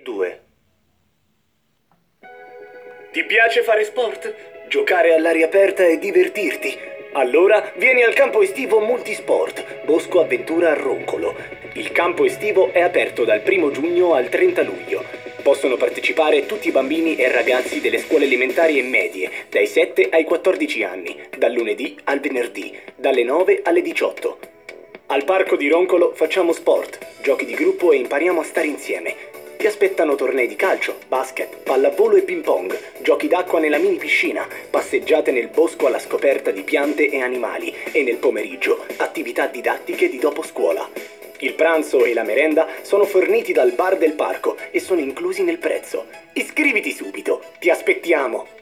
2. Ti piace fare sport? Giocare all'aria aperta e divertirti? Allora vieni al campo estivo Multisport, Bosco Avventura a Roncolo. Il campo estivo è aperto dal 1 giugno al 30 luglio. Possono partecipare tutti i bambini e ragazzi delle scuole elementari e medie, dai 7 ai 14 anni, dal lunedì al venerdì, dalle 9 alle 18. Al parco di Roncolo facciamo sport, giochi di gruppo e impariamo a stare insieme. Ti aspettano tornei di calcio, basket, pallavolo e ping pong, giochi d'acqua nella mini piscina, passeggiate nel bosco alla scoperta di piante e animali e nel pomeriggio attività didattiche di dopo scuola. Il pranzo e la merenda sono forniti dal bar del parco e sono inclusi nel prezzo. Iscriviti subito, ti aspettiamo!